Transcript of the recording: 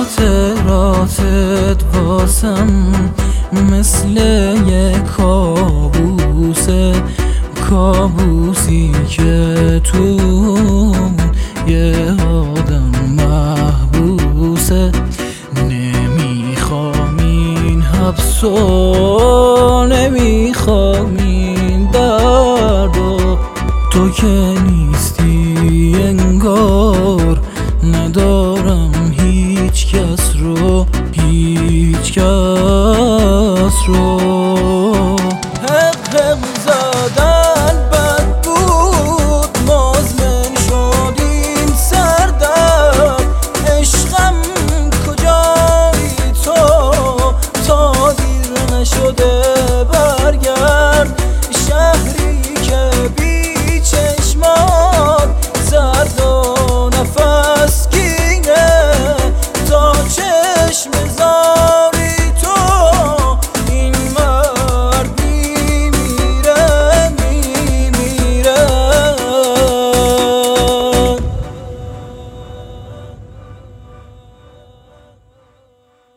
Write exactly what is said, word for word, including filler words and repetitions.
خاطراتت واسم مثل یه کابوسه، کابوسی که تو یه آدم محبوسه. نمیخوام این حبسو، نمیخوام این دردو، تو که نیستی انگار ندارم هیچ کس رو، هیچ کس رو. حق حق زدن بد بود، مزمن شد این سردرد. عشقم کجایی تو تا دیر نشده برگرد. شهری که بی چشمات زرد و